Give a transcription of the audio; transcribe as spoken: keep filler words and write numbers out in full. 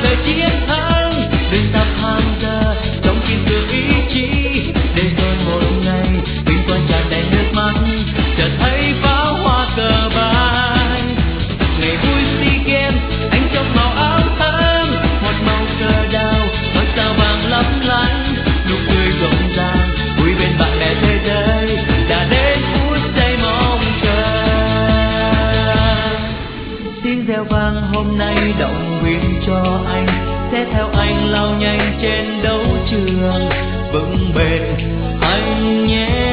giờ chiến thắng, đừng tập hàng giờ trong kim cương ý chí, để rồi một ngày vinh quang tràn đầy nước mắt, chợt thấy pháo hoa cờ bay. Ngày vui SEA Games anh trong màu áo thơm, một màu cờ đào ngôi sao vàng lấp lánh, nụ cười rộn ràng vui bên bạn bè thế giới đã đến phút giây mong chờ. Tiếng reo vang hôm nay động viên cho anh, sẽ theo anh lao nhanh trên đấu trường vững bền anh nhé.